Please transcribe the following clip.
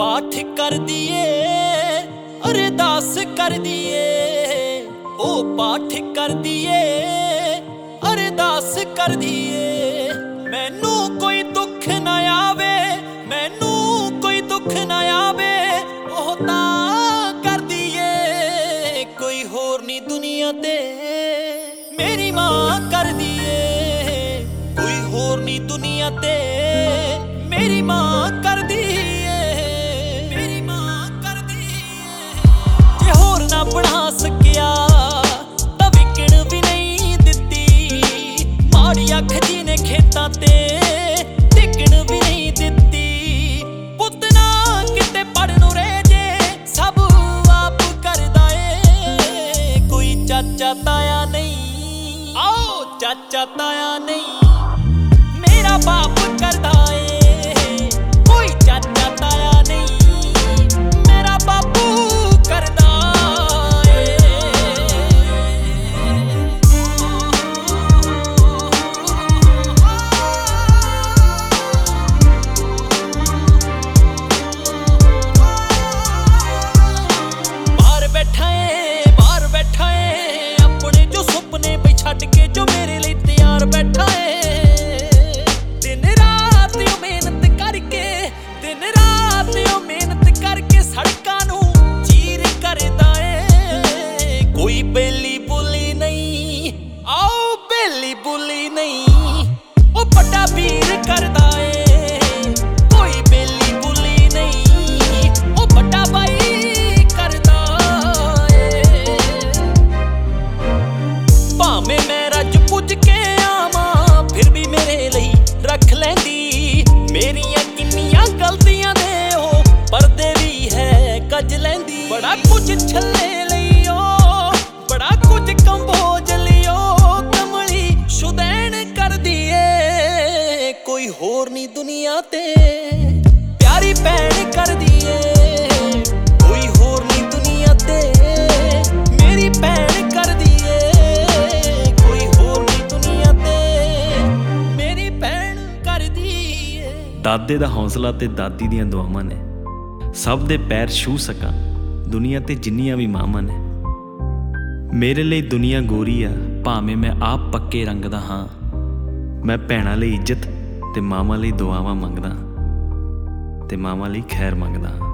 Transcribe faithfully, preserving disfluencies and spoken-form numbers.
पाठ कर दिए अरदास कर दिए, ओ पाठ कर दिए अरदास कर दिए। मैनू कोई दुख ना आवे, मैनू कोई दुख ना आवे, ओह तां कर दिए कोई होर नी दुनिया ते मेरी मां कर दिए, कोई होर नी दुनिया ते मेरी मां कर दिए, मेरी मां कर दिए। जे होर ना बना सकिया तां विकण भी नहीं दित्ती, माड़ी अख जी ने खेतां ते टिकण भी नहीं दित्ती। पुत्त ना किते पढ़नों रह जे सब आप करदा ए, कोई चाचा ताया नहीं, आओ चाचा ताया नहीं, मेरा बाप करदा ए, कोई चाचा ताया नहीं, मेरा बापू करदा ए। बाहर बैठा ए बाहर बैठा ए अपने जो सुपने पे छड्ड के जो मेरे लिए तैयार बैठा ए। दिन रात यो मेहनत करके, दिन रात यो मेहनत करके सड़कां नूं चीर करदा ए, कोई बेली बुली नहीं, आओ बेली बुली नहीं, ओ बड़ा वीर करदा ए, कोई बेली बुली नहीं, ओ बड़ा भाई करदा ए। भावें मैं रज पुज के आवां फिर भी मेरे ਲਈ रख लैंदी, मेरियां किन्नियां गलतियां दे ओ परदे भी है कज लैंदी। बड़ा कुछ छल्ले लियो, बड़ा कुछ कंबोज लियो, कमली शुदैन कर दिए कोई होर नी दुनिया ते प्यारी भैन कर दिए, कोई होर नी दुनिया ते मेरी भैन कर दिए, कोई होर नी दुनिया ते मेरी भैन कर दिए। ਦਾਦੇ ਦਾ ਹੌਸਲਾ ਤੇ ਦਾਦੀ ਦੀਆਂ ਦੁਆਵਾਂ ਨੇ ਸਭ ਦੇ ਪੈਰ ਛੂ ਸਕਾਂ ਦੁਨੀਆ ਤੇ ਜਿੰਨੀਆਂ ਵੀ ਮਾਵਾਂ ਨੇ। ਮੇਰੇ ਲਈ ਦੁਨੀਆ ਗੋਰੀ ਆ ਭਾਵੇਂ ਮੈਂ ਆਪ ਪੱਕੇ ਰੰਗ ਦਾ ਹਾਂ, ਮੈਂ ਭੈਣਾਂ ਲਈ ਇੱਜ਼ਤ ਤੇ ਮਾਵਾਂ ਲਈ ਦੁਆਵਾਂ ਮੰਗਦਾ ਤੇ ਮਾਵਾਂ ਲਈ ਖੈਰ ਮੰਗਦਾ।